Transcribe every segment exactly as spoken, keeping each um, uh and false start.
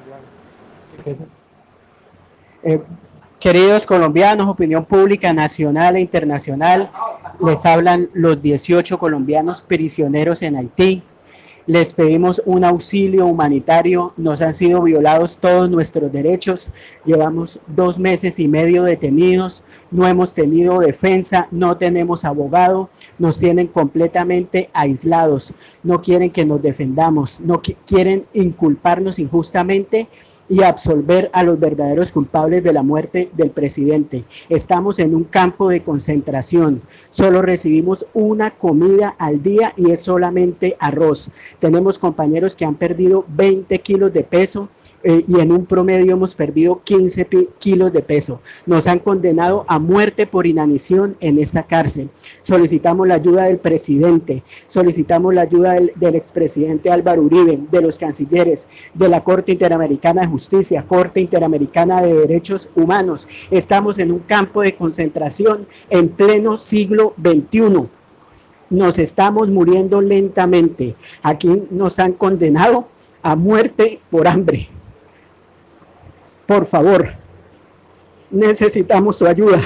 Eh, queridos colombianos, opinión pública nacional e internacional, les hablan los dieciocho colombianos prisioneros en Haití. Les pedimos un auxilio humanitario, nos han sido violados todos nuestros derechos, llevamos dos meses y medio detenidos, no hemos tenido defensa, no tenemos abogado, nos tienen completamente aislados, no quieren que nos defendamos, no qu quieren inculparnos injustamente y absolver a los verdaderos culpables de la muerte del presidente. Estamos en un campo de concentración, solo recibimos una comida al día y es solamente arroz. Tenemos compañeros que han perdido veinte kilos de peso eh, y en un promedio hemos perdido quince kilos de peso. Nos han condenado a muerte por inanición en esta cárcel. Solicitamos la ayuda del presidente, solicitamos la ayuda del, del expresidente Álvaro Uribe, de los cancilleres, de la Corte Interamericana de Justicia, Corte Interamericana de Derechos Humanos. Estamos en un campo de concentración en pleno siglo veintiuno. Nos estamos muriendo lentamente. Aquí nos han condenado a muerte por hambre. Por favor, necesitamos su ayuda.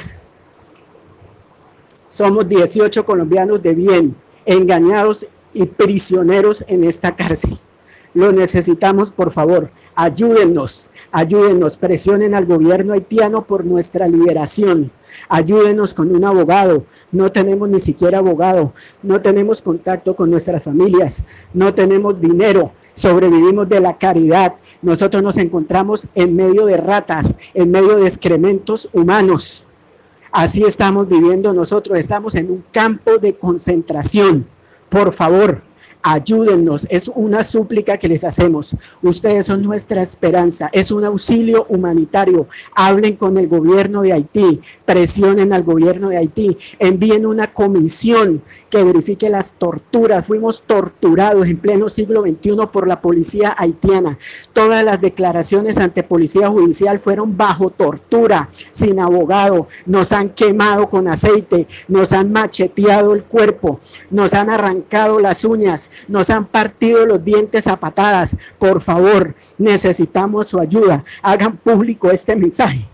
Somos dieciocho colombianos de bien, engañados y prisioneros en esta cárcel. Lo necesitamos, por favor, ayúdennos, ayúdennos, presionen al gobierno haitiano por nuestra liberación, ayúdenos con un abogado, no tenemos ni siquiera abogado, no tenemos contacto con nuestras familias, no tenemos dinero, sobrevivimos de la caridad, nosotros nos encontramos en medio de ratas, en medio de excrementos humanos, así estamos viviendo nosotros, estamos en un campo de concentración, por favor, ayúdennos, es una súplica que les hacemos, ustedes son nuestra esperanza, es un auxilio humanitario, hablen con el gobierno de Haití, presionen al gobierno de Haití, envíen una comisión que verifique las torturas, fuimos torturados en pleno siglo veintiuno por la policía haitiana, todas las declaraciones ante policía judicial fueron bajo tortura, sin abogado, nos han quemado con aceite, nos han macheteado el cuerpo, nos han arrancado las uñas, nos han partido los dientes a patadas. Por favor, necesitamos su ayuda. Hagan público este mensaje.